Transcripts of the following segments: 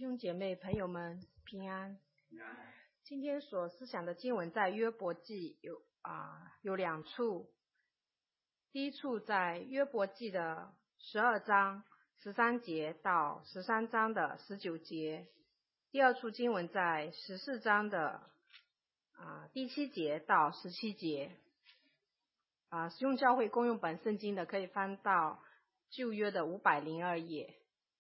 兄姐妹朋友们平安。今天所思想的经文在约伯记有两处。第一处在约伯记的12章13节到13章的19节。第二处经文在14章的第7节到17节。使用教会公用本圣经的可以翻到旧约的502页。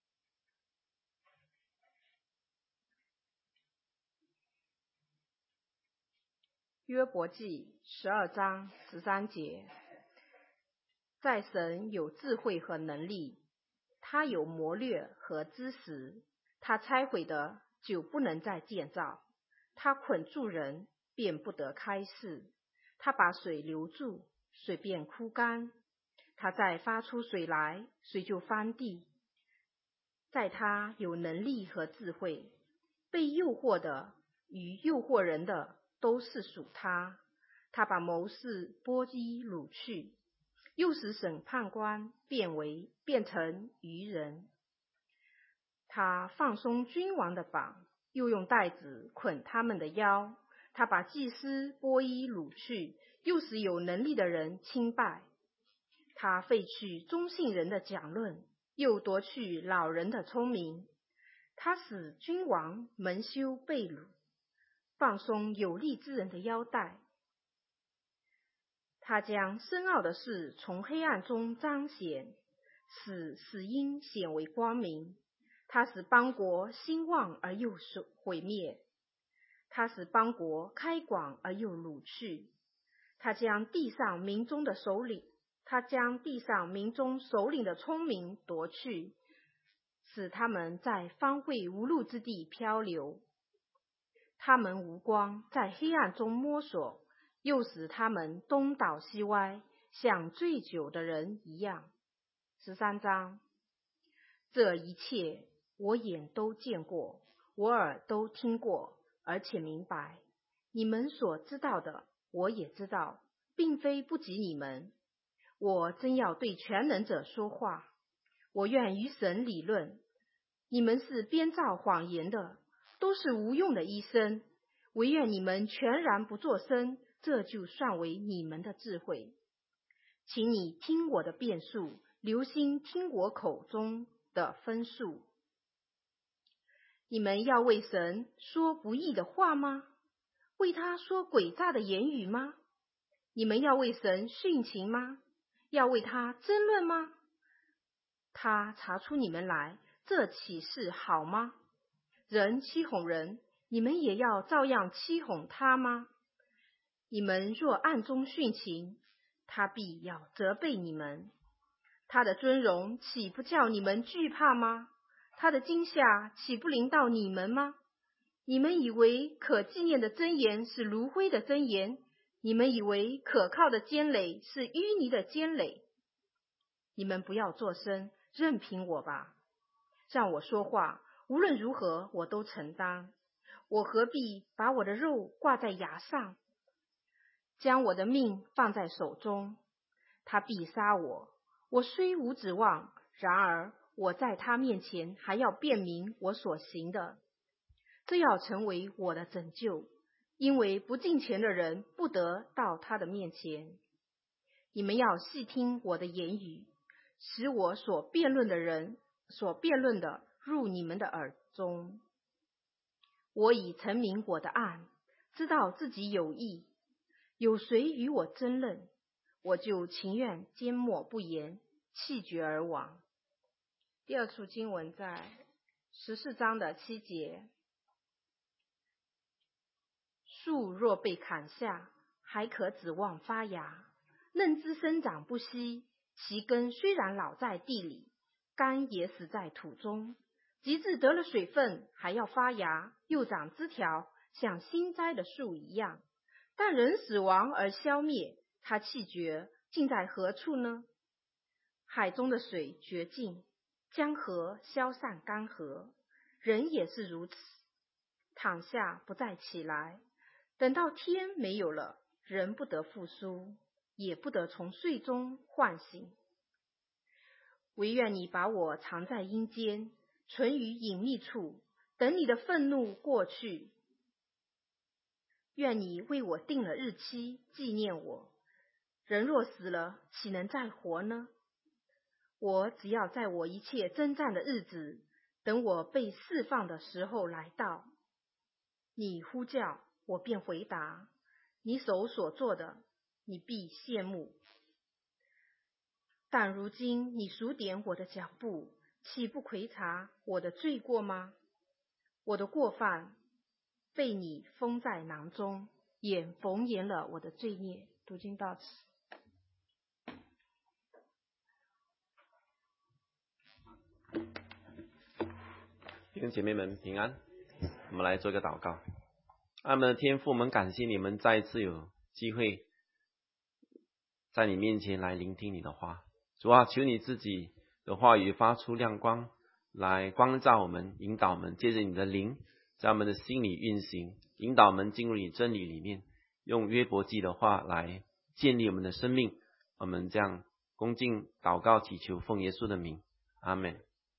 约伯记12章13节，在神有智慧和能力，他有谋略和知识，他拆毁的就不能再建造，他捆住人便不得开释，他把水留住，水便枯干，他再发出水来，水就翻地。在他有能力和智慧，被诱惑的与诱惑人的都是属他，他把谋士剥衣掳去，又使审判官变成愚人。他放松君王的绑，又用带子捆他们的腰，他把祭司剥衣掳去，又使有能力的人倾败。他废去忠信人的讲论，又夺去老人的聪明。他使君王蒙羞被辱，放松有力之人的腰带。他将深奥的事从黑暗中彰显，使死因显为光明。他使邦国兴旺而又毁灭，他使邦国开广而又掳去。他将地上民中首领的聪明夺去，使他们在荒废无路之地漂流。他们无光，在黑暗中摸索，又使他们东倒西歪，像醉酒的人一样。13章，这一切我眼都见过，我耳都听过，而且明白。你们所知道的，我也知道，并非不及你们。我真要对全能者说话，我愿与神理论。你们是编造谎言的，都是无用的医生，唯愿你们全然不作声，这就算为你们的智慧。请你听我的辩述，留心听我口中的分数。你们要为神说不义的话吗？为他说诡诈的言语吗？你们要为神殉情吗？要为他争论吗？他查出你们来，这岂是好吗？人欺哄人，你们也要照样欺哄他吗？你们若暗中殉情，他必要责备你们。他的尊荣岂不叫你们惧怕吗？他的惊吓岂不临到你们吗？你们以为可纪念的箴言是炉灰的箴言，你们以为可靠的坚垒是淤泥的坚垒。你们不要作声，任凭我吧，让我说话，无论如何我都承担。我何必把我的肉挂在牙上，将我的命放在手中？他必杀我，我虽无指望，然而我在他面前还要辨明我所行的，这要成为我的拯救，因为不敬虔的人不得到他的面前。你们要细听我的言语，使我所辩论的入你们的耳中。我已陈明我的案，知道自己有义，有谁与我争论，我就情愿缄默不言，气绝而亡。第二处经文在14章的7节。树若被砍下，还可指望发芽，嫩枝生长不息，其根虽然老在地里，干也死在土中。及至得了水分，还要发芽，又长枝条，像新栽的树一样。但人死亡而消灭，他气绝，尽在何处呢？海中的水绝尽，江河消散干涸，人也是如此，躺下不再起来。等到天没有了，人不得复苏，也不得从睡中唤醒。唯愿你把我藏在阴间，存于隐秘处， 等你的愤怒过去。愿你为我定了日期，纪念我。人若死了，岂能再活呢？我只要在我一切征战的日子，等我被释放的时候来到。你呼叫，我便回答。你手所做的，你必羡慕。但如今你数点我的脚步，岂不窺察我的罪过吗？我的过犯被你封在囊中，也缝严了我的罪孽。读经到此。 弟兄姐妹们平安，我们来做一个祷告。爱我们的天父，我们感谢你们再一次有机会在你面前来聆听你的话。主啊，求你自己的话语发出亮光，来光照我们，引导我们，借着你的灵在我们的心里运行，引导我们进入你真理里面，用约伯记的话来建立我们的生命。我们这样恭敬祷告祈求，奉耶稣的名，阿们。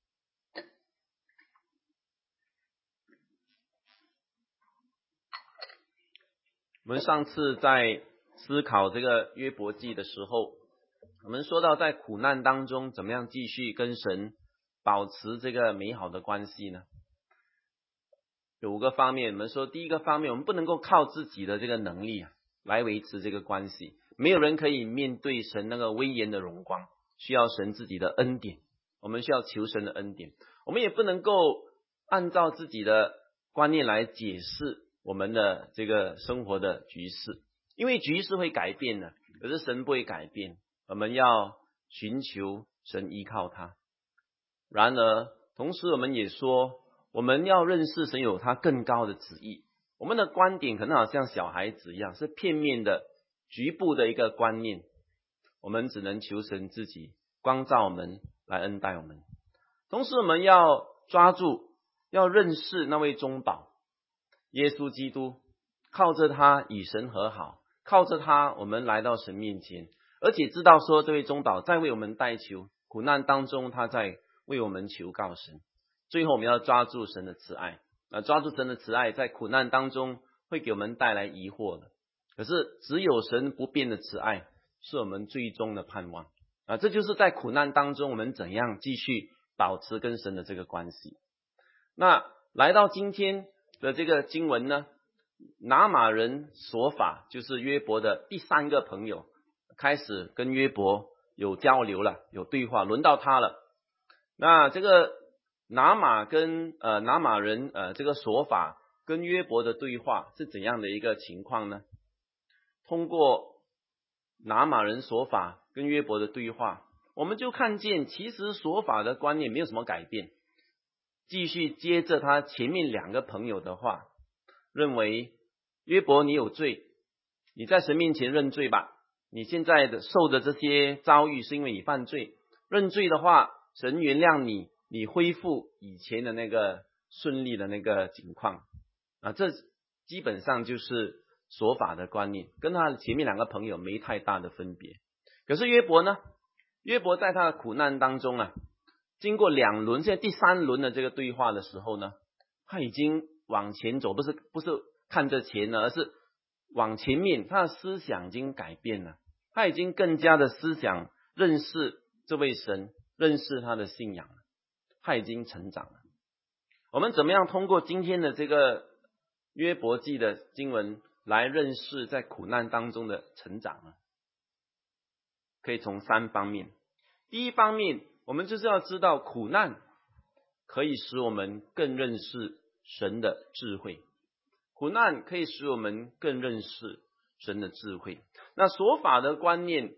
我们上次在思考这个约伯记的时候，我们说到在苦难当中怎么样继续跟神保持这个美好的关系呢？有5个方面。我们说第一个方面，我们不能够靠自己的这个能力来维持这个关系，没有人可以面对神那个威严的荣光，需要神自己的恩典，我们需要求神的恩典。我们也不能够按照自己的观念来解释我们的这个生活的局势，因为局势会改变的，可是神不会改变，我们要寻求神，依靠他。然而同时我们也说，我们要认识神有他更高的旨意。我们的观点可能好像小孩子一样，是片面的局部的一个观念，我们只能求神自己光照我们，来恩待我们。同时我们要抓住，要认识那位中保耶稣基督，靠着他与神和好，靠着他我们来到神面前，而且知道说这位中保在为我们代求，苦难当中他在为我们求告神。最后我们要抓住神的慈爱，抓住神的慈爱，在苦难当中会给我们带来疑惑的，可是只有神不变的慈爱是我们最终的盼望。这就是在苦难当中我们怎样继续保持跟神的这个关系。那来到今天的这个经文呢，拿玛人所法就是约伯的第3个朋友，开始跟约伯有交流了，有对话，轮到他了。那这个拿玛人这个所法跟约伯的对话是怎样的一个情况呢？通过拿玛人所法跟约伯的对话，我们就看见其实所法的观念没有什么改变，继续接着他前面2个朋友的话，认为约伯你有罪，你在神面前认罪吧，你现在的受的这些遭遇是因为你犯罪，认罪的话神原谅你，你恢复以前的那个顺利的那个情况这基本上就是所法的观念，跟他前面2个朋友没太大的分别。可是约伯呢，约伯在他的苦难当中经过2轮，现在第3轮的这个对话的时候呢，他已经往前走，不是看着前了，而是往前面，他的思想已经改变了，他已经更加的思想认识这位神，认识他的信仰了，他已经成长了。我们怎么样通过今天的这个约伯记的经文来认识在苦难当中的成长呢？可以从3方面。第一方面，我们就是要知道苦难可以使我们更认识神的智慧，苦难可以使我们更认识神的智慧。那所法的观念，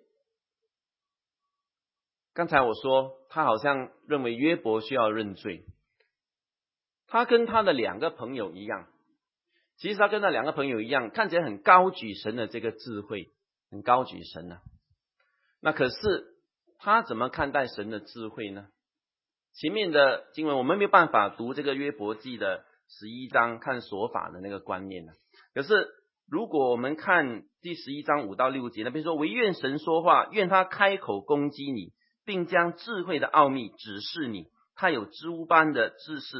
刚才我说他好像认为约伯需要认罪，他跟他的2个朋友一样，其实他跟那2个朋友一样，看起来很高举神的这个智慧，很高举神那可是他怎么看待神的智慧呢？前面的经文我们没有办法读这个约伯记的11章看所法的那个观念可是如果我们看第11章5到6节那边说，惟愿神说话，愿他开口攻击你，并将智慧的奥秘指示你，他有知乌般的知识，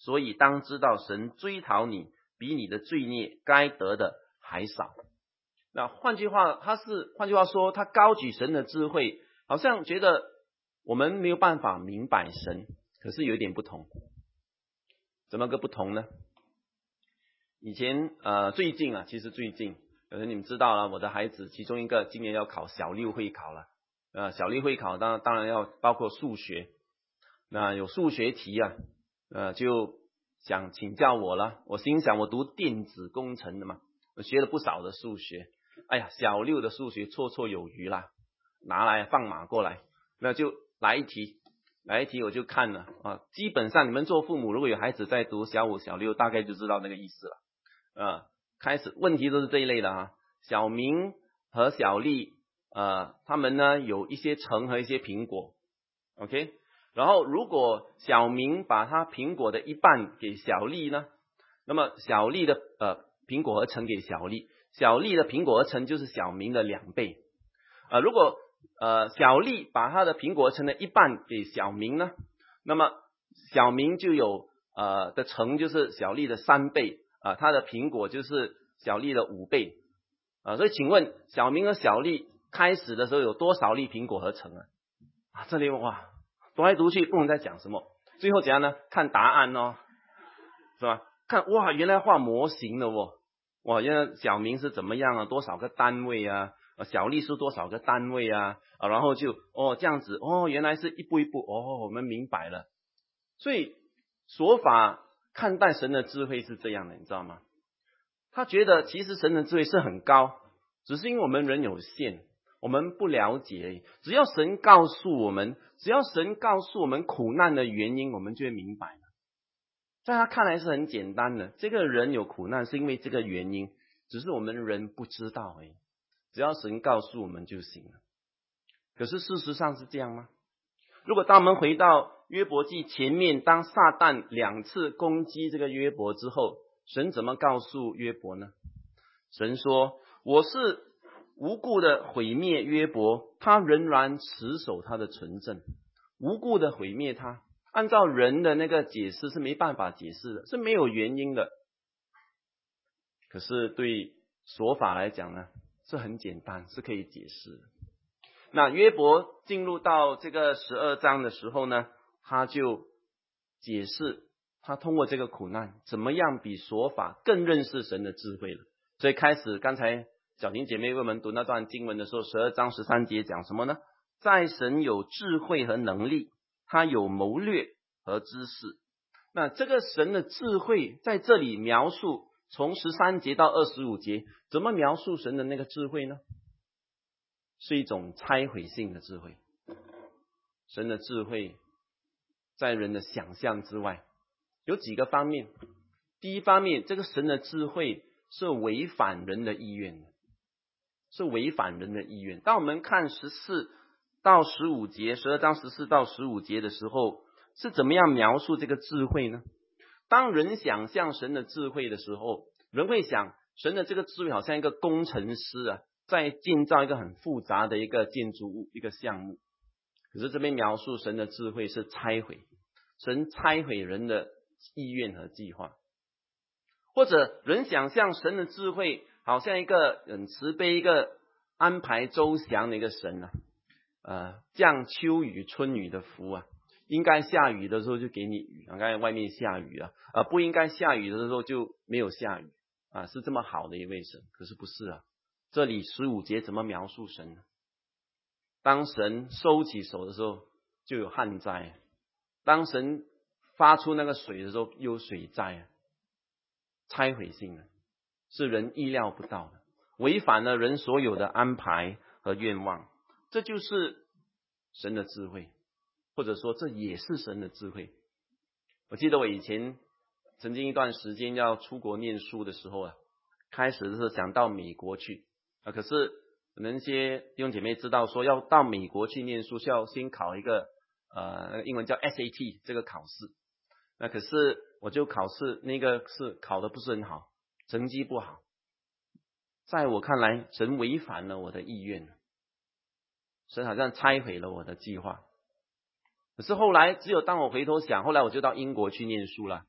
所以当知道神追讨你，比你的罪孽该得的还少。那换句话说，他高举神的智慧，好像觉得我们没有办法明白神，可是有一点不同。怎么个不同呢？以前最近可能你们知道了，我的孩子其中一个今年要考小6会考了。小6会考当然要包括数学，那有数学题就想请教我了。我心想，我读电子工程的嘛，我学了不少的数学，哎呀，小6的数学绰绰有余啦，拿来放马过来，那就来一题我就看了基本上你们做父母如果有孩子在读小5小6，大概就知道那个意思了。开始问题都是这一类的小明和小丽他们呢有一些橙和一些苹果 ，OK， 然后如果小明把他苹果的一半给小丽呢，那么小丽的苹果和橙给小丽，小丽的苹果和橙就是小明的2倍。如果小丽把她的苹果和橙的一半给小明呢，那么小明就有的橙就是小丽的3倍他的苹果就是小丽的5倍所以请问小明和小丽开始的时候有多少粒苹果和橙这里哇读来读去不能再讲什么，最后怎样呢？看答案是吧？看哇原来画模型了哇原来小明是怎么样多少个单位小丽是多少个单位然后就这样子原来是一步一步我们明白了。所以说法看待神的智慧是这样的，你知道吗？他觉得其实神的智慧是很高，只是因为我们人有限，我们不了解而已。只要神告诉我们苦难的原因，我们就会明白了。在他看来是很简单的，这个人有苦难是因为这个原因，只是我们人不知道而已。只要神告诉我们就行了。可是事实上是这样吗？如果当我们回到约伯记前面，当撒旦2次攻击这个约伯之后，神怎么告诉约伯呢？神说，我是无故的毁灭约伯，他仍然持守他的纯正。无故的毁灭他，按照人的那个解释是没办法解释的，是没有原因的。可是对说法来讲呢，是很简单，是可以解释的。那约伯进入到这个12章的时候呢，他就解释他通过这个苦难怎么样比说法更认识神的智慧了。所以开始刚才小婷姐妹为我们读那段经文的时候，12章13节讲什么呢？在神有智慧和能力，他有谋略和知识。那这个神的智慧在这里描述，从13节到25节，怎么描述神的那个智慧呢？是一种拆毁性的智慧。神的智慧在人的想象之外，有几个方面。第一方面，这个神的智慧是违反人的意愿的，是违反人的意愿。当我们看14到15节，12章14到15节的时候，是怎么样描述这个智慧呢？当人想象神的智慧的时候，人会想神的这个智慧好像一个工程师在建造一个很复杂的一个建筑物，一个项目。可是这边描述神的智慧是拆毁，神拆毁人的意愿和计划。或者人想象神的智慧好像一个很慈悲，一个安排周详的一个神降秋雨春雨的福应该下雨的时候就给你雨，刚才外面下雨不应该下雨的时候就没有下雨是这么好的一位神。可是不是这里15节怎么描述神呢？当神收起手的时候就有旱灾，当神发出那个水的时候有水灾拆毁性的，是人意料不到的，违反了人所有的安排和愿望。这就是神的智慧，或者说这也是神的智慧。我记得我以前曾经一段时间要出国念书的时候开始的时候想到美国去可是可能一些弟兄姐妹知道说，要到美国去念书是要先考一个英文叫 SAT 这个考试。那可是我就考试那个是考得不是很好，成绩不好。在我看来，神违反了我的意愿，神好像拆毁了我的计划。可是后来只有当我回头想，后来我就到英国去念书了。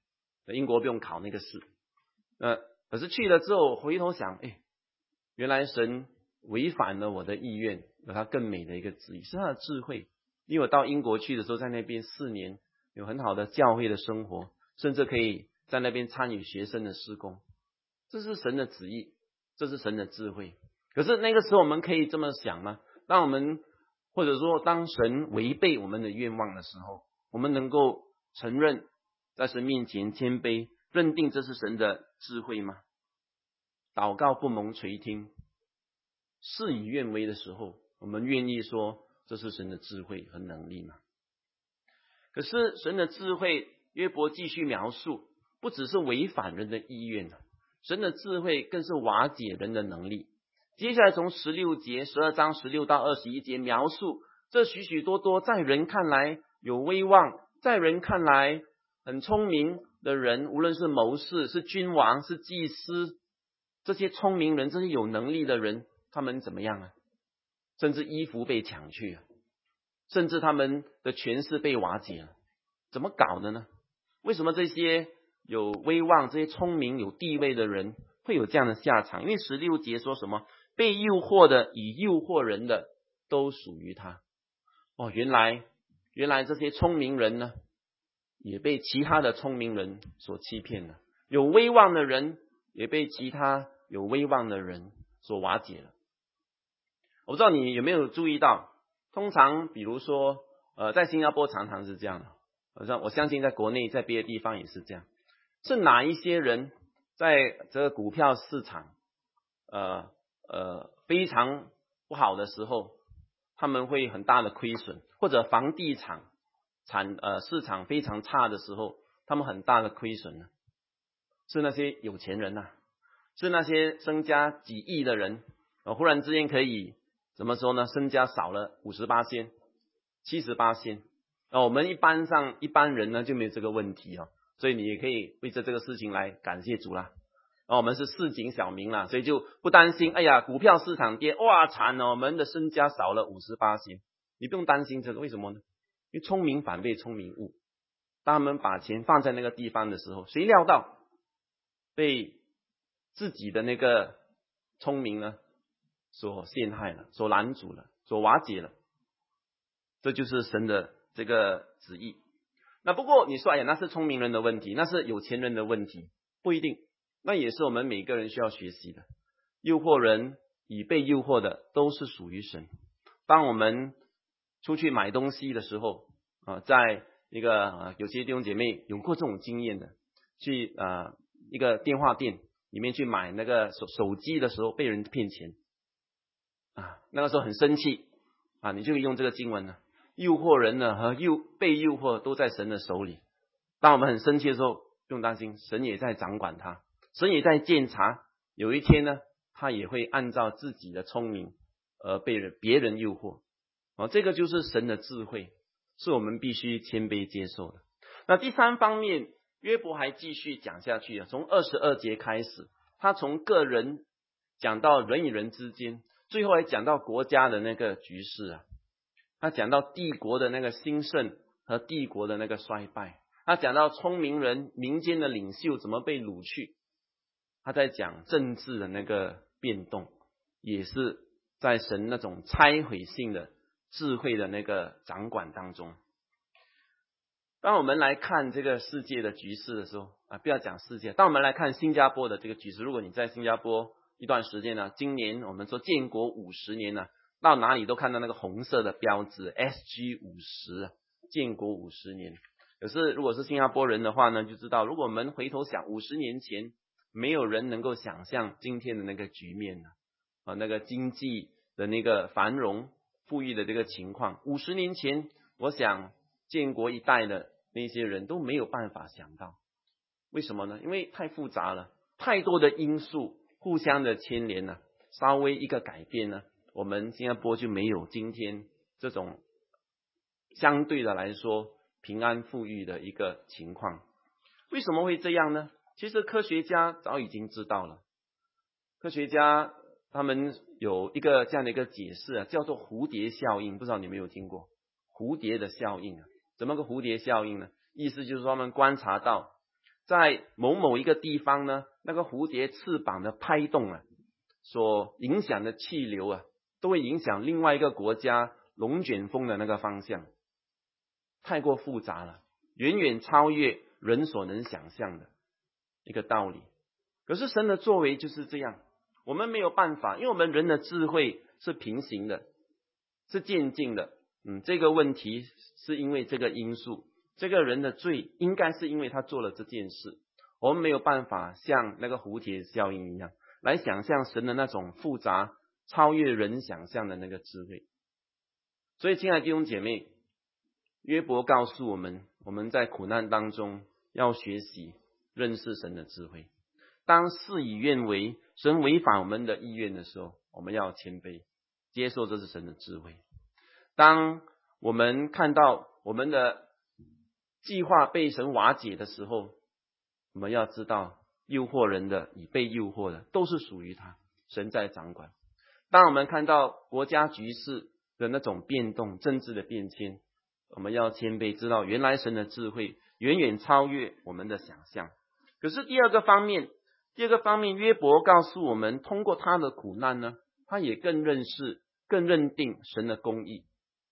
英国不用考那个试。可是去了之后回头想，原来神违反了我的意愿，有他更美的一个旨意，是他的智慧。因为我到英国去的时候，在那边4年，有很好的教会的生活，甚至可以在那边参与学生的事工，这是神的旨意，这是神的智慧。可是那个时候我们可以这么想吗？当我们或者说当神违背我们的愿望的时候，我们能够承认在神面前谦卑，认定这是神的智慧吗？祷告不蒙垂听，事与愿违的时候，我们愿意说这是神的智慧和能力吗？可是神的智慧，约伯继续描述，不只是违反人的意愿，神的智慧更是瓦解人的能力。接下来从16节12章16到21节描述这许许多多在人看来有威望，在人看来很聪明的人，无论是谋士，是君王，是祭司，这些聪明人，这些有能力的人，他们怎么样啊？甚至衣服被抢去了，甚至他们的权势被瓦解了。怎么搞的呢？为什么这些有威望，这些聪明有地位的人会有这样的下场？因为16节说什么？被诱惑的与诱惑人的都属于他。原来这些聪明人呢，也被其他的聪明人所欺骗了。有威望的人也被其他有威望的人所瓦解了。我不知道你有没有注意到，通常比如说在新加坡常常是这样的，我相信在国内在别的地方也是这样，是哪一些人在这个股票市场非常不好的时候，他们会很大的亏损，或者房地产市场非常差的时候，他们很大的亏损呢？是那些有钱人啊，是那些身家几亿的人，忽然之间可以怎么说呢？身家少了50%、70%。我们一般人呢就没有这个问题所以你也可以为这个事情来感谢主啦。我们是市井小民啦，所以就不担心，股票市场跌，哇惨了，我们的身家少了50%。你不用担心这个，为什么呢？因为聪明反被聪明误。当他们把钱放在那个地方的时候，谁料到被自己的那个聪明呢所陷害了，所拦阻了，所瓦解了。这就是神的这个旨意。那不过你说那是聪明人的问题，那是有钱人的问题，不一定，那也是我们每个人需要学习的。诱惑人与被诱惑的都是属于神。当我们出去买东西的时候在一个有些弟兄姐妹有过这种经验的，去一个电话店里面去买那个手机的时候被人骗钱那个时候很生气你就用这个经文诱惑人呢和被诱惑都在神的手里。当我们很生气的时候，不用担心，神也在掌管他，神也在监察，有一天呢他也会按照自己的聪明而被别人诱惑这个就是神的智慧，是我们必须谦卑接受的。那第3方面，约伯还继续讲下去从22节开始，他从个人讲到人与人之间，最后还讲到国家的那个局势他讲到帝国的那个兴盛和帝国的那个衰败，他讲到聪明人民间的领袖怎么被掳去，他在讲政治的那个变动，也是在神那种拆毁性的智慧的那个掌管当中。当我们来看这个世界的局势的时候不要讲世界，当我们来看新加坡的这个局势，如果你在新加坡一段时间今年我们说建国50年到哪里都看到那个红色的标志 SG50 建国50年。可是如果是新加坡人的话呢，就知道如果我们回头想50年前，没有人能够想象今天的那个局面那个经济的那个繁荣富裕的这个情况。50年前我想建国一代的那些人都没有办法想到。为什么呢？因为太复杂了，太多的因素互相的牵连稍微一个改变我们新加坡就没有今天这种相对的来说平安富裕的一个情况。为什么会这样呢？其实科学家早已经知道了，科学家他们有一个这样的一个解释叫做蝴蝶效应，不知道你有没有听过蝴蝶的效应怎么个蝴蝶效应呢？意思就是说他们观察到在某某一个地方呢，那个蝴蝶翅膀的拍动啊，所影响的气流啊，都会影响另外一个国家龙卷风的那个方向。太过复杂了，远远超越人所能想象的一个道理。可是神的作为就是这样，我们没有办法，因为我们人的智慧是平行的，是渐进的。这个问题是因为这个因素，这个人的罪应该是因为他做了这件事，我们没有办法像那个蝴蝶效应一样来想象神的那种复杂超越人想象的那个智慧。所以亲爱的弟兄姐妹，约伯告诉我们，我们在苦难当中要学习认识神的智慧。当事与愿违，神违反我们的意愿的时候，我们要谦卑，接受这是神的智慧。当我们看到我们的计划被神瓦解的时候，我们要知道诱惑人的与被诱惑的都是属于他，神在掌管。当我们看到国家局势的那种变动，政治的变迁，我们要谦卑，知道原来神的智慧远远超越我们的想象。可是第二个方面，约伯告诉我们，通过他的苦难呢，他也更认定神的公义，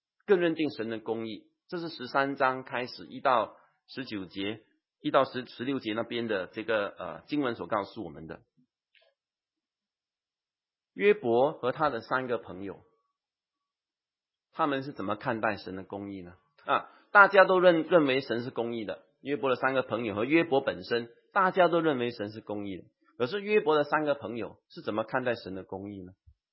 这是13章开始1到19节1到16节那边的这个经文所告诉我们的。约伯和他的3个朋友，他们是怎么看待神的公义呢？大家都认为神是公义的，约伯的3个朋友和约伯本身，大家都认为神是公义的。可是约伯的3个朋友是怎么看待神的公义呢？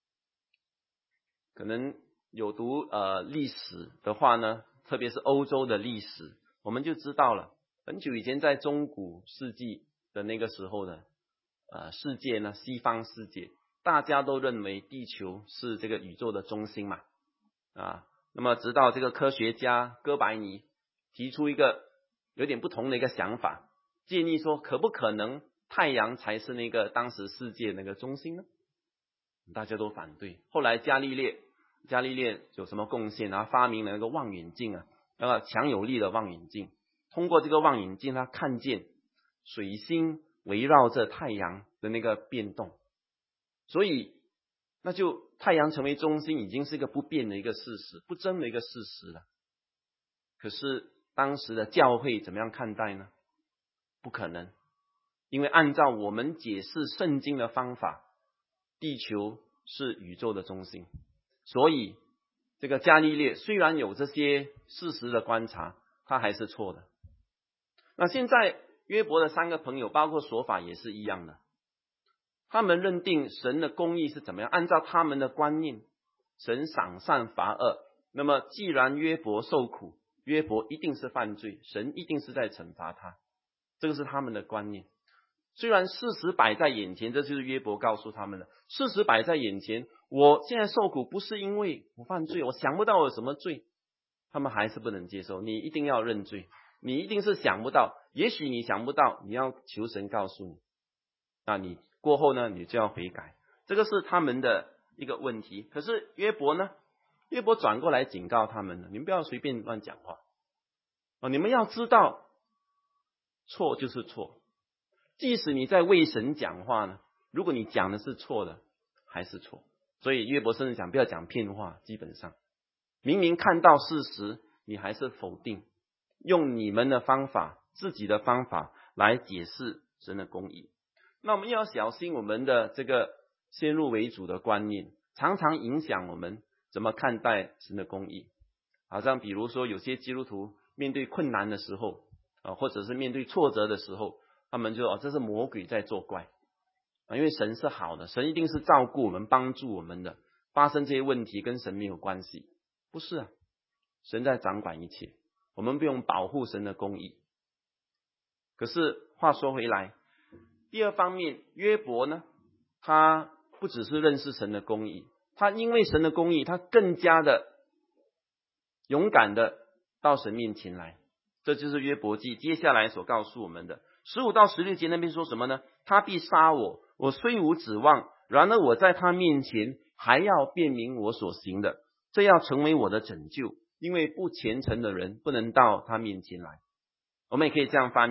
可能有读历史的话呢，特别是欧洲的历史，我们就知道了，很久以前在中古世纪的那个时候的世界呢，西方世界大家都认为地球是这个宇宙的中心嘛。那么直到这个科学家哥白尼提出一个有点不同的一个想法，建议说可不可能太阳才是那个当时世界那个中心呢？大家都反对。后来伽利略有什么贡献？然后发明了那个望远镜强有力的望远镜。通过这个望远镜，他看见水星围绕着太阳的那个变动，所以那就太阳成为中心已经是一个不变的一个事实，不争的一个事实了。可是当时的教会怎么样看待呢？不可能，因为按照我们解释圣经的方法，地球是宇宙的中心，所以这个伽利略虽然有这些事实的观察，他还是错的。那现在约伯的3个朋友，包括所法也是一样的，他们认定神的公义是怎么样，按照他们的观念，神赏善罚恶，那么既然约伯受苦，约伯一定是犯罪，神一定是在惩罚他，这个是他们的观念。虽然事实摆在眼前，这就是约伯告诉他们的，事实摆在眼前，我现在受苦不是因为我犯罪，我想不到我有什么罪，他们还是不能接受。你一定要认罪，你一定是想不到，也许你想不到，你要求神告诉你，那你过后呢，你就要悔改，这个是他们的一个问题。可是约伯呢，约伯转过来警告他们了，你们不要随便乱讲话你们要知道错就是错，即使你在为神讲话呢，如果你讲的是错的，还是错。所以约伯甚至讲不要讲骗话，基本上明明看到事实，你还是否定，用你们的方法，自己的方法来解释神的公义。那我们要小心我们的这个先入为主的观念，常常影响我们怎么看待神的公义。好像比如说有些基督徒面对困难的时候或者是面对挫折的时候，他们就这是魔鬼在作怪因为神是好的，神一定是照顾我们帮助我们的，发生这些问题跟神没有关系。不是神在掌管一切，我们不用保护神的公义。可是话说回来，第二方面，约伯呢，他不只是认识神的公义，他因为神的公义，他更加的勇敢的到神面前来。这就是约伯记接下来所告诉我们的15到16节那边说什么呢？他必杀我，我虽无指望，然而我在他面前还要辨明我所行的，这要成为我的拯救，因为不虔诚的人不能到他面前来。我们也可以这样翻译的，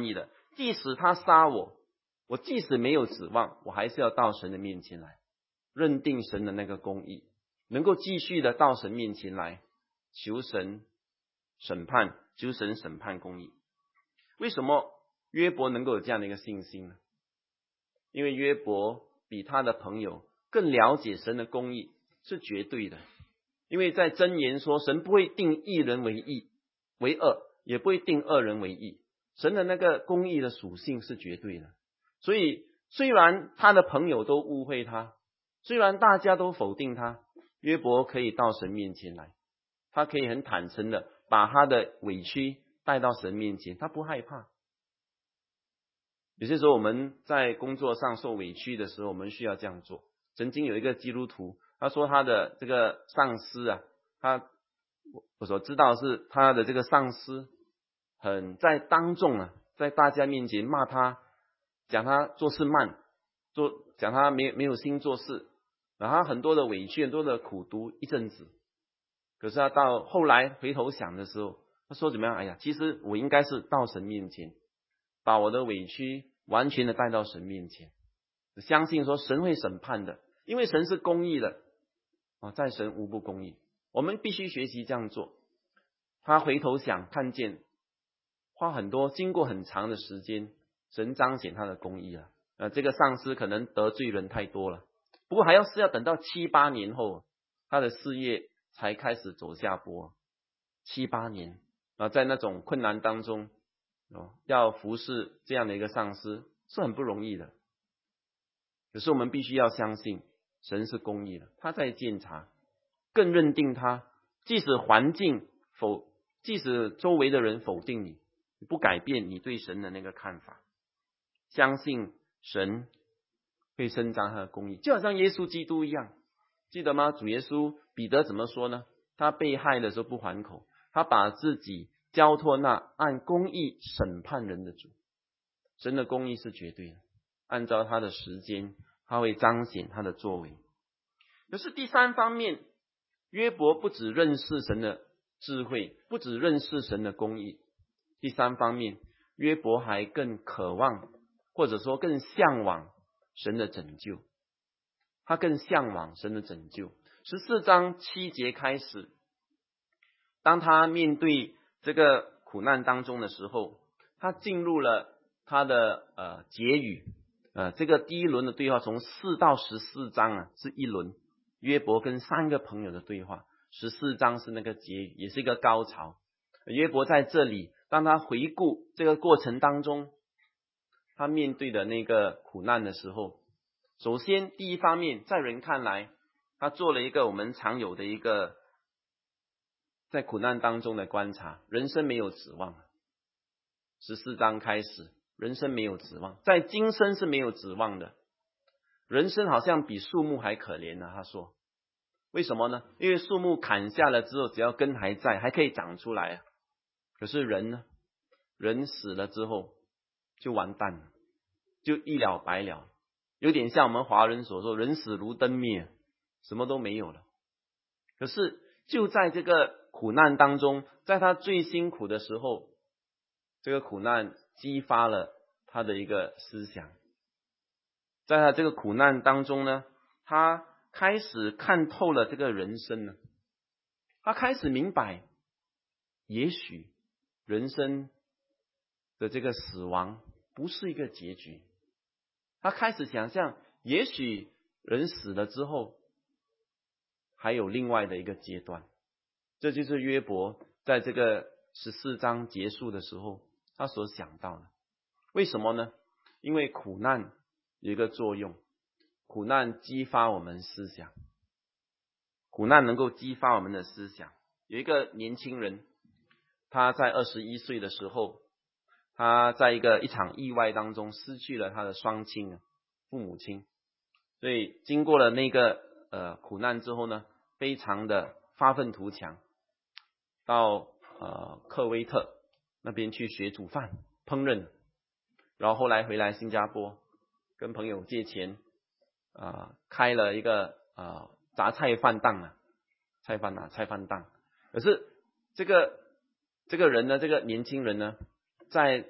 即使他杀我，我即使没有指望，我还是要到神的面前来，认定神的那个公义，能够继续的到神面前来求神审判，求神审判公义。为什么约伯能够有这样的一个信心呢？因为约伯比他的朋友更了解神的公义是绝对的。因为在箴言说，神不会定义人为恶，也不会定恶人为义。神的那个公义的属性是绝对的。所以虽然他的朋友都误会他，虽然大家都否定他，约伯可以到神面前来，他可以很坦诚的把他的委屈带到神面前，他不害怕。有些时候我们在工作上受委屈的时候，我们需要这样做。曾经有一个基督徒，他说他的这个上司啊，我所知道是他的这个上司很在当众啊，在大家面前骂他，讲他做事慢，讲他没有心做事，然后他很多的委屈，很多的苦读一阵子。可是他到后来回头想的时候，他说怎么样？哎呀，其实我应该是到神面前，把我的委屈完全的带到神面前，相信说神会审判的，因为神是公义的在神无不公义，我们必须学习这样做。他回头想，看见花很多，经过很长的时间，神彰显他的公义了。这个上司可能得罪人太多了，不过是要等到7、8年后，他的事业才开始走下坡。7、8年在那种困难当中要服侍这样的一个上司是很不容易的。可是我们必须要相信神是公义的，他在监察，更认定他，即使环境即使周围的人否定你，不改变你对神的那个看法，相信神会伸张他的公义，就好像耶稣基督一样，记得吗？主耶稣彼得怎么说呢？他被害的时候不还口，他把自己交托那按公义审判人的主。神的公义是绝对的，按照他的时间，他会彰显他的作为。可是第三方面，约伯不只认识神的智慧，不只认识神的公义，第三方面，约伯还更渴望，或者说更向往神的拯救。他更向往神的拯救。14章7节开始，当他面对这个苦难当中的时候，他进入了他的结语。这个第一轮的对话从4到14章是一轮，约伯跟3个朋友的对话。14章是那个结语，也是一个高潮。约伯在这里，当他回顾这个过程当中，他面对的那个苦难的时候，首先第一方面，在人看来，他做了一个我们常有的一个在苦难当中的观察，人生没有指望。14章开始，人生没有指望，在今生是没有指望的，人生好像比树木还可怜呢。他说为什么呢？因为树木砍下了之后，只要根还在，还可以长出来。可是人呢？人死了之后就完蛋了，就一了百了，有点像我们华人所说，人死如灯灭，什么都没有了。可是就在这个苦难当中，在他最辛苦的时候，这个苦难激发了他的一个思想。在他这个苦难当中呢，他开始看透了这个人生呢，他开始明白，也许人生的这个死亡不是一个结局。他开始想象，也许人死了之后还有另外的一个阶段。这就是约伯在这个14章结束的时候他所想到的。为什么呢？因为苦难有一个作用，苦难激发我们思想，苦难能够激发我们的思想。有一个年轻人，他在21岁的时候，他在一场意外当中失去了他的双亲，父母亲。所以经过了那个苦难之后呢，非常的发愤图强，到科威特那边去学煮饭烹饪，然后后来回来新加坡，跟朋友借钱开了一个杂菜饭档菜饭档。可是这个人呢，这个年轻人呢，在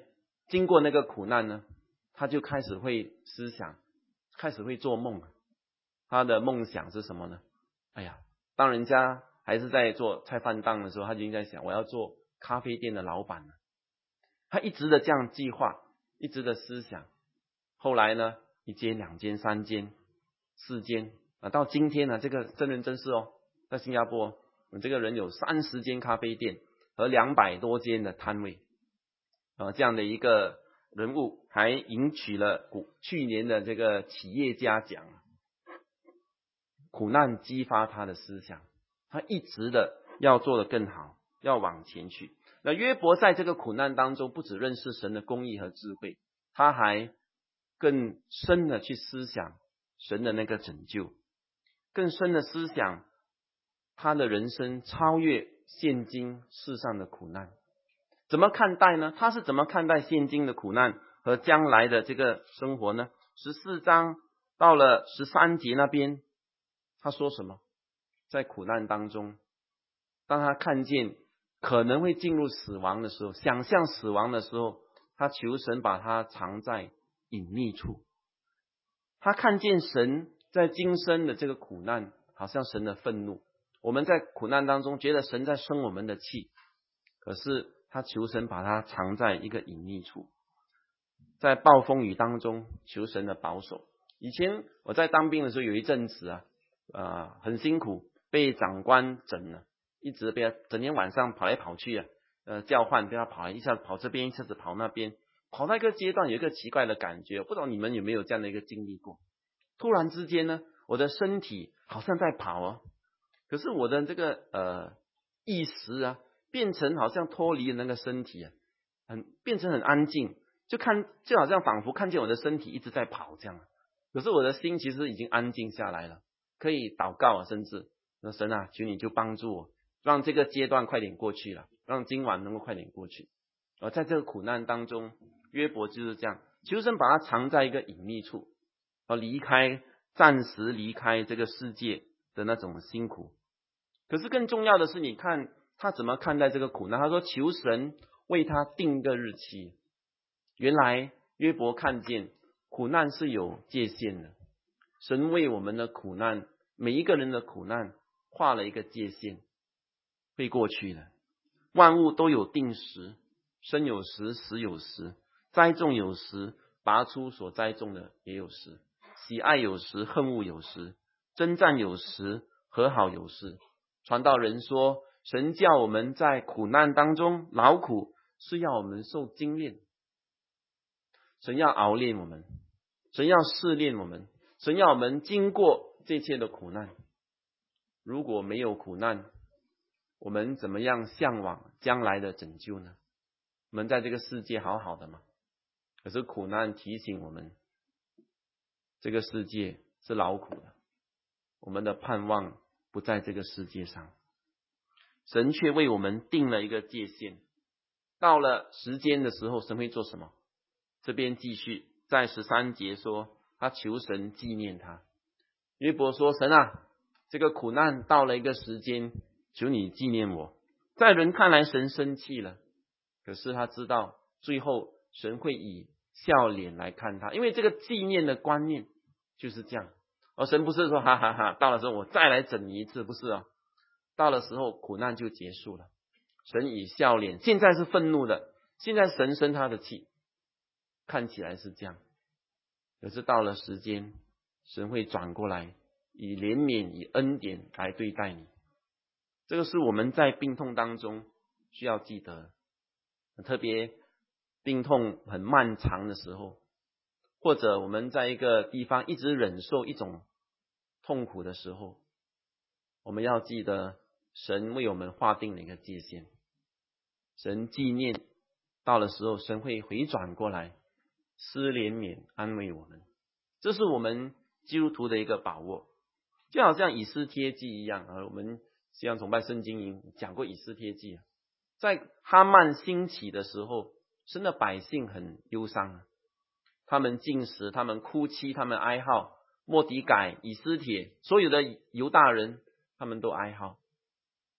经过那个苦难呢，他就开始会思想，开始会做梦。他的梦想是什么呢？哎呀，当人家还是在做菜饭档的时候，他就应该想，我要做咖啡店的老板了。他一直的这样计划，一直的思想。后来呢，1间、2间、3间、4间到今天呢，这个真人真事在新加坡，这个人有30间咖啡店和200多间的摊位这样的一个人物，还赢取了去年的这个企业家奖。苦难激发他的思想，他一直的要做得更好，要往前去。那约伯在这个苦难当中，不只认识神的公义和智慧，他还更深的去思想神的那个拯救，更深的思想他的人生超越现今世上的苦难。怎么看待呢？他是怎么看待现今的苦难和将来的这个生活呢？14章到了13节那边，他说什么？在苦难当中，当他看见可能会进入死亡的时候，想象死亡的时候，他求神把他藏在隐秘处。他看见神在今生的这个苦难，好像神的愤怒。我们在苦难当中觉得神在生我们的气，可是他求神把他藏在一个隐秘处，在暴风雨当中求神的保守。以前我在当兵的时候，有一阵子很辛苦，被长官整了，一直被他整天晚上跑来跑去叫唤，被他跑，一下子跑这边，一下子跑那边，跑到一个阶段有一个奇怪的感觉，不知道你们有没有这样的一个经历过？突然之间呢，我的身体好像在跑可是我的这个意识变成好像脱离了那个身体变成很安静，就好像仿佛看见我的身体一直在跑这样，可是我的心其实已经安静下来了，可以祷告甚至说神求你就帮助我，让这个阶段快点过去了，让今晚能够快点过去。而在这个苦难当中，约伯就是这样，求神把他藏在一个隐秘处，暂时离开这个世界的那种辛苦。可是更重要的是，你看他怎么看待这个苦难。他说求神为他定个日期。原来约伯看见苦难是有界限的，神为我们的苦难，每一个人的苦难画了一个界限，会过去的。万物都有定时，生有时，死有时，栽种有时，拔出所栽种的也有时，喜爱有时，恨恶有时，征战有时，和好有时。传道人说，神叫我们在苦难当中劳苦，是要我们受精炼。神要熬炼我们，神要试炼我们，神要我们经过这切的苦难。如果没有苦难，我们怎么样向往将来的拯救呢？我们在这个世界好好的嘛，可是苦难提醒我们，这个世界是劳苦的，我们的盼望不在这个世界上。神却为我们定了一个界限，到了时间的时候，神会做什么？这边继续在13节说，他求神纪念他。约伯说，神这个苦难到了一个时间，求你纪念我。在人看来神生气了，可是他知道最后神会以笑脸来看他，因为这个纪念的观念就是这样。神不是说哈哈哈，到了时候我再来整你一次，不是到了时候苦难就结束了，神以笑脸，现在是愤怒的，现在神生他的气，看起来是这样，可是到了时间，神会转过来以怜悯以恩典来对待你。这个是我们在病痛当中需要记得，特别病痛很漫长的时候，或者我们在一个地方一直忍受一种痛苦的时候，我们要记得神为我们划定了一个界限，神纪念，到了时候神会回转过来施怜悯安慰我们，这是我们基督徒的一个把握。就好像以斯帖记一样我们西洋崇拜圣经营讲过以斯帖记在哈曼兴起的时候，神的百姓很忧伤他们禁食，他们哭泣，他们哀号，末底改、以斯帖，所有的犹大人他们都哀号。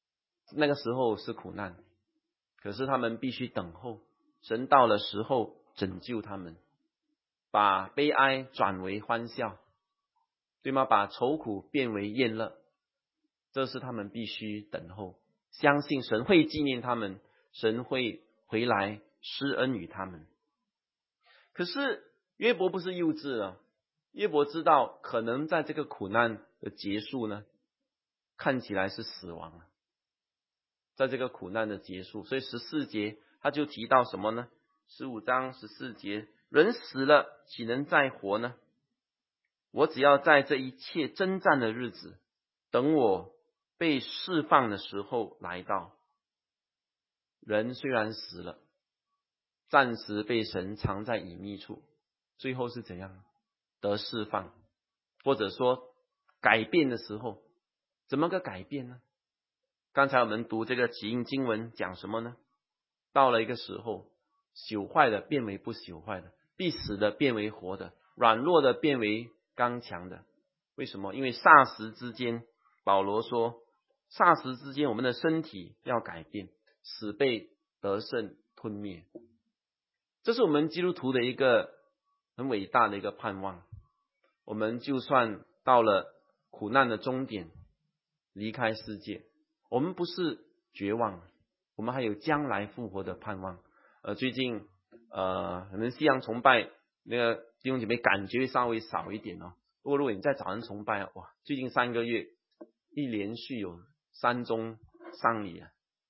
那个时候是苦难，可是他们必须等候，神到了时候拯救他们，把悲哀转为欢笑，对吗？把愁苦变为宴乐，这是他们必须等候，相信神会纪念他们，神会回来施恩于他们。可是约伯不是幼稚了，约伯知道可能在这个苦难的结束呢，看起来是死亡了，在这个苦难的结束，所以14节他就提到什么呢？15章14节，人死了岂能再活呢？我只要在这一切征战的日子，等我被释放的时候来到。人虽然死了，暂时被神藏在隐秘处，最后是怎样得释放，或者说改变的时候，怎么个改变呢？刚才我们读这个起因经文讲什么呢？到了一个时候，朽坏的变为不朽坏的，必死的变为活的，软弱的变为刚强的。为什么？因为霎时之间，保罗说霎时之间我们的身体要改变，死被得胜吞灭。这是我们基督徒的一个很伟大的一个盼望。我们就算到了苦难的终点，离开世界，我们不是绝望，我们还有将来复活的盼望。最近可能西洋崇拜那个弟兄姐妹感觉稍微少一点哦。不过如果你在早上崇拜，哇，最近3个月一连续有3宗丧礼啊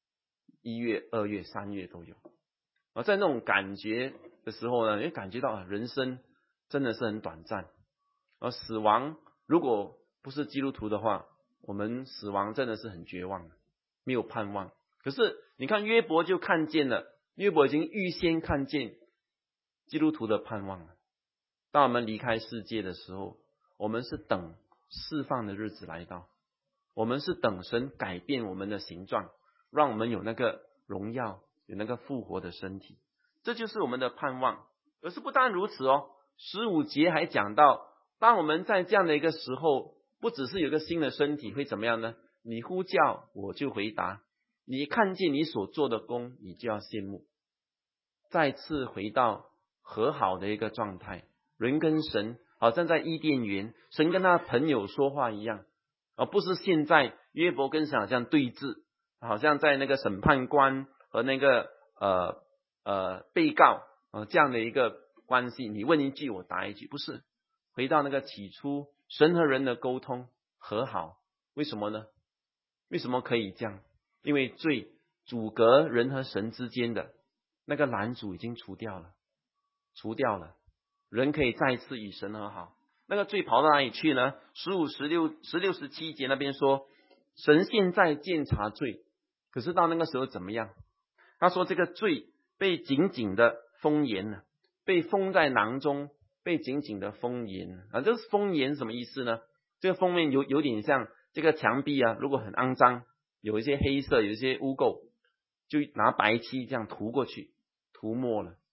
，1月、2月、3月都有。在那种感觉的时候呢，也感觉到人生真的是很短暂。而死亡如果不是基督徒的话，我们死亡真的是很绝望，没有盼望。可是你看约伯就看见了，约伯已经预先看见基督徒的盼望了。当我们离开世界的时候，我们是等释放的日子来到，我们是等神改变我们的形状，让我们有那个荣耀，有那个复活的身体，这就是我们的盼望。而是不单如此哦，15节还讲到，当我们在这样的一个时候，不只是有个新的身体，会怎么样呢？你呼叫我就回答，你看见你所做的功，你就要羡慕。再次回到和好的一个状态，人跟神好像在伊甸园，神跟他朋友说话一样，而不是现在约伯跟神好像对峙，好像在那个审判官和那个被告这样的一个关系，你问一句我答一句，不是回到那个起初神和人的沟通和好。为什么呢？为什么可以这样？因为罪阻隔人和神之间的那个拦阻已经除掉了，人可以再次与神和好。那个罪跑到哪里去呢？15、16、17节那边说，神现在鉴察罪，可是到那个时候怎么样？他说这个罪被紧紧的封严了，被封在囊中，被紧紧的封严这是封严什么意思呢？这个封面有点像这个墙壁如果很肮脏，有一些黑色，有一些污垢，就拿白漆这样涂过去，涂抹了。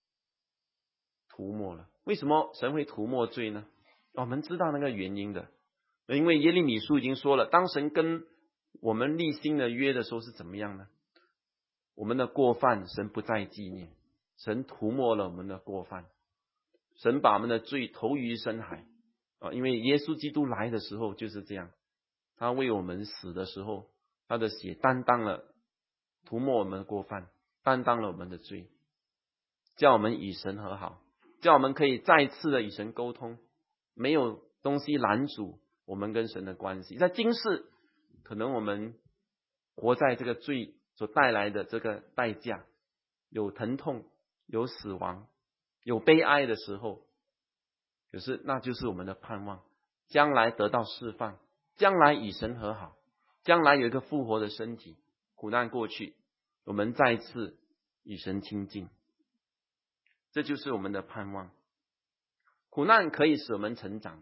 为什么神会涂抹罪呢？我们知道那个原因的，因为耶利米书已经说了，当神跟我们立新的约的时候是怎么样呢？我们的过犯神不再纪念，神涂抹了我们的过犯，神把我们的罪投于深海因为耶稣基督来的时候就是这样，他为我们死的时候，他的血担当了涂抹我们的过犯，担当了我们的罪，叫我们与神和好，叫我们可以再次的与神沟通，没有东西拦阻我们跟神的关系。在今世可能我们活在这个罪所带来的这个代价，有疼痛，有死亡，有悲哀的时候，可是那就是我们的盼望，将来得到释放，将来与神和好，将来有一个复活的身体，苦难过去，我们再次与神亲近，这就是我们的盼望。苦难可以使我们成长，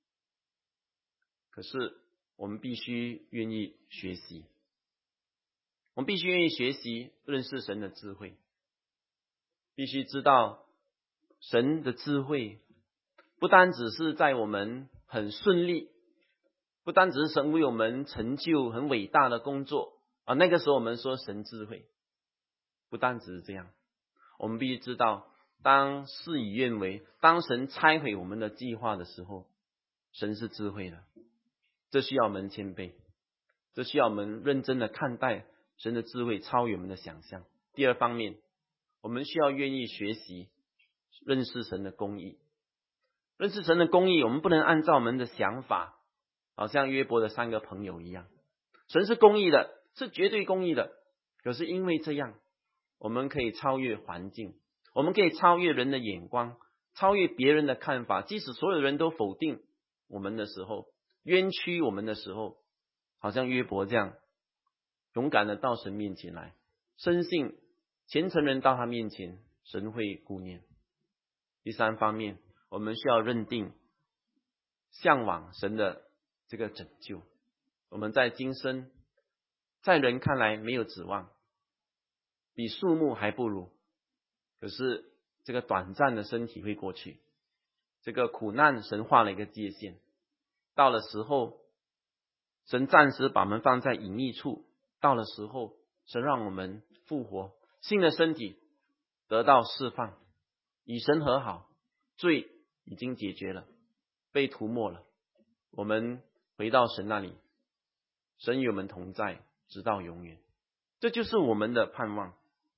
可是我们必须愿意学习，我们必须愿意学习认识神的智慧，必须知道神的智慧不单只是在我们很顺利，不单只是神为我们成就很伟大的工作那个时候我们说神智慧，不单只是这样，我们必须知道当事与愿违，当神拆毁我们的计划的时候，神是智慧的。这需要我们谦卑，这需要我们认真的看待神的智慧超越我们的想象。第二方面，我们需要愿意学习认识神的公义。认识神的公义，我们不能按照我们的想法，好像约伯的3个朋友一样。神是公义的，是绝对公义的，可是因为这样，我们可以超越环境，我们可以超越人的眼光，超越别人的看法。即使所有人都否定我们的时候，冤屈我们的时候，好像约伯这样勇敢的到神面前来，深信虔诚人到他面前，神会顾念。第3方面，我们需要认定向往神的这个拯救。我们在今生在人看来没有指望，比树木还不如，可是这个短暂的身体会过去，这个苦难神画了一个界限，到了时候神暂时把我们放在隐秘处，到了时候神让我们复活，新的身体得到释放，与神和好，罪已经解决了，被涂抹了，我们回到神那里，神与我们同在，直到永远。这就是我们的盼望。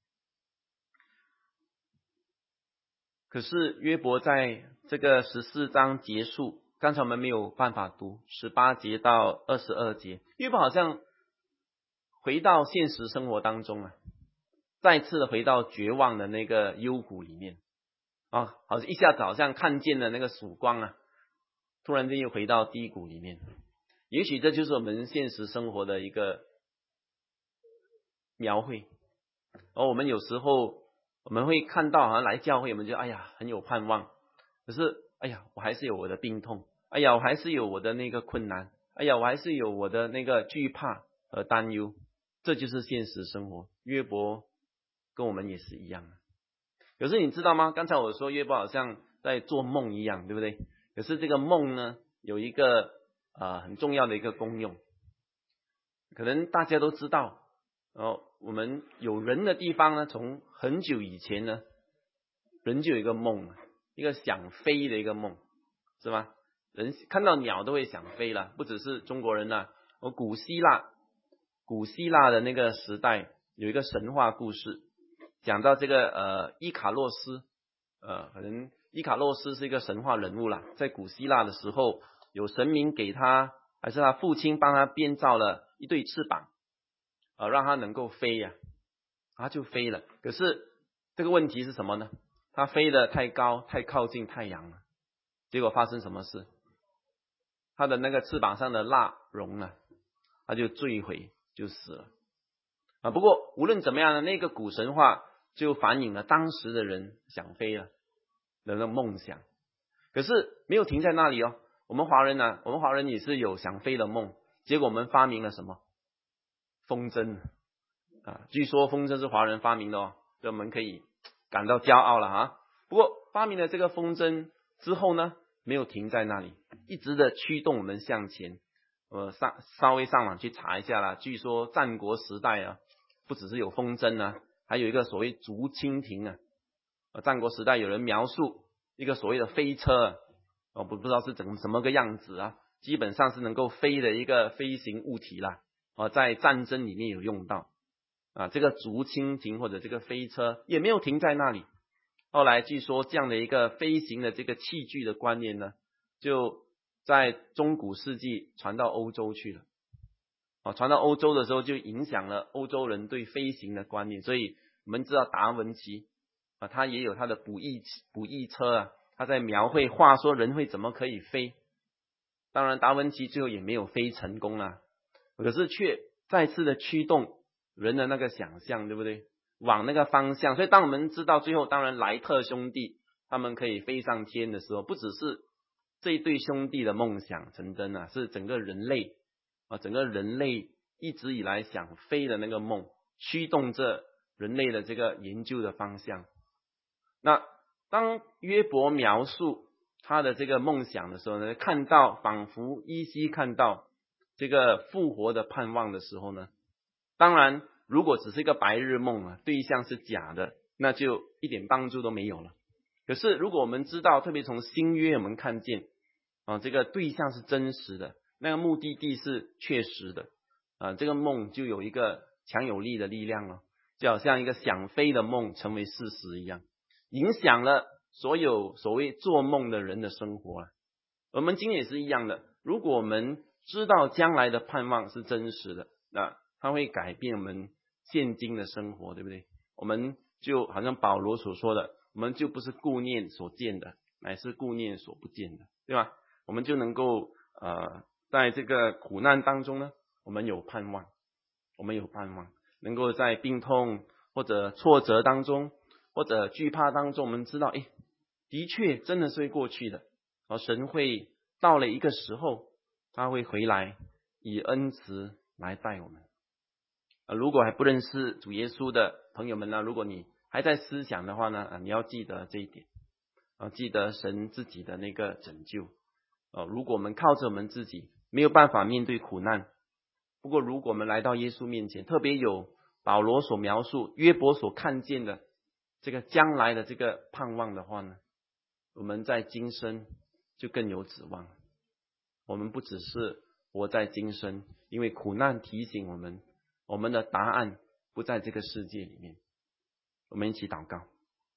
可是约伯在这个14章结束，刚才我们没有办法读18节到22节，约伯好像回到现实生活当中啊，再次的回到绝望的那个幽谷里面啊，好像一下子好像看见了那个曙光啊，突然间又回到低谷里面。也许这就是我们现实生活的一个描绘。而我们有时候我们会看到好像来教会，我们就哎呀很有盼望，可是哎呀我还是有我的病痛，哎呀我还是有我的那个困难，哎呀我还是有我的那个惧怕和担忧。这就是现实生活。约伯跟我们也是一样的。可是你知道吗？刚才我说约伯好像在做梦一样，对不对？可是这个梦呢，有一个很重要的一个功用，可能大家都知道。我们有人的地方呢，从很久以前呢，人就有一个梦，一个想飞的一个梦，是吧？人看到鸟都会想飞了，不只是中国人啊。古希腊的那个时代有一个神话故事，讲到这个伊卡洛斯，可能伊卡洛斯是一个神话人物啦。在古希腊的时候，有神明给他，还是他父亲帮他编造了一对翅膀，让他能够飞呀，他就飞了。可是这个问题是什么呢？他飞得太高，太靠近太阳了，结果发生什么事？他的那个翅膀上的蜡融了，他就坠毁，就死了。不过无论怎么样呢，那个古神话就反映了当时的人想飞了的那个梦想。可是没有停在那里哦。我们华人也是有想飞的梦，结果我们发明了什么？风筝据说风筝是华人发明的哦，这我们可以感到骄傲了啊。不过发明了这个风筝之后呢，没有停在那里，一直的驱动我们向前。稍微上网去查一下啦，据说战国时代啊，不只是有风筝啊，还有一个所谓竹蜻蜓啊。战国时代有人描述一个所谓的飞车不知道是什么个样子啊，基本上是能够飞的一个飞行物体啦。在战争里面有用到这个竹蜻蜓或者这个飞车也没有停在那里。后来据说这样的一个飞行的这个器具的观念呢，就在中古世纪传到欧洲去了。传到欧洲的时候就影响了欧洲人对飞行的观念。所以我们知道达文奇他也有他的捕翼车他在描绘画说人会怎么可以飞。当然达文奇最后也没有飞成功可是却再次的驱动人的那个想象，对不对？往那个方向。所以当我们知道最后当然莱特兄弟他们可以飞上天的时候，不只是这一对兄弟的梦想成真是整个人类一直以来想飞的那个梦驱动着人类的这个研究的方向。那当约伯描述他的这个梦想的时候呢，仿佛依稀看到这个复活的盼望的时候呢，当然如果只是一个白日梦对象是假的，那就一点帮助都没有了。 可是如果我们知道，特别从新约我们看见这个对象是真实的，那个目的地是确实的这个梦就有一个强有力的力量了，就好像一个想飞的梦成为事实一样，影响了所有所谓做梦的人的生活我们今天也是一样的，如果我们知道将来的盼望是真实的，那它会改变我们现今的生活，对不对？我们就好像保罗所说的，我们就不是顾念所见的，乃是顾念所不见的，对吧？我们就能够在这个苦难当中呢，我们有盼望，能够在病痛或者挫折当中或者惧怕当中，我们知道的确真的是会过去的，神会到了一个时候他会回来以恩慈来待我们如果还不认识主耶稣的朋友们呢，如果你还在思想的话呢你要记得这一点记得神自己的那个拯救如果我们靠着我们自己没有办法面对苦难，不过如果我们来到耶稣面前，特别有保罗所描述约伯所看见的这个将来的这个盼望的话呢，我们在今生就更有指望。我们不只是活在今生，因为苦难提醒我们，我们的答案不在这个世界里面。我们一起祷告。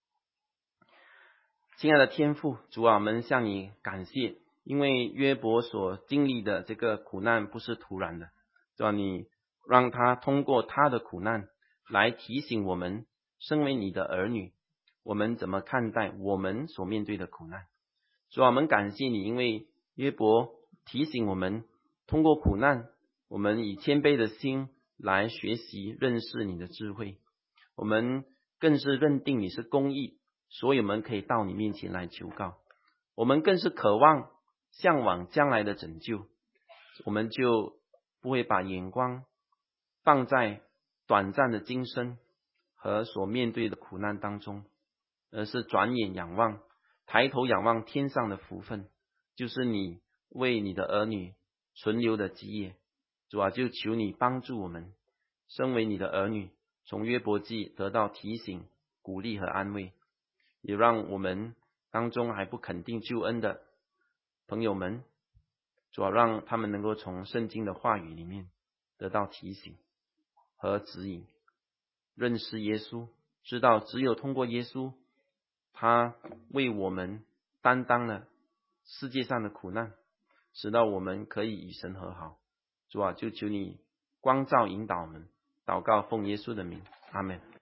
亲爱的天父，主啊，我们向你感谢，因为约伯所经历的这个苦难不是突然的，主啊，你让他通过他的苦难来提醒我们，身为你的儿女，我们怎么看待我们所面对的苦难。主啊，我们感谢你，因为约伯提醒我们，通过苦难，我们以谦卑的心来学习认识你的智慧，我们更是认定你是公义，所以我们可以到你面前来求告，我们更是渴望向往将来的拯救，我们就不会把眼光放在短暂的今生和所面对的苦难当中，而是转眼仰望，抬头仰望天上的福分，就是你为你的儿女存留的基业。主啊，就求你帮助我们，身为你的儿女，从约伯记得到提醒、鼓励和安慰，也让我们当中还不肯定救恩的朋友们，主啊，让他们能够从圣经的话语里面得到提醒和指引，认识耶稣，知道只有通过耶稣，他为我们担当了世界上的苦难，使到我们可以与神和好。主啊，就求你光照引导我们，祷告奉耶稣的名，阿们。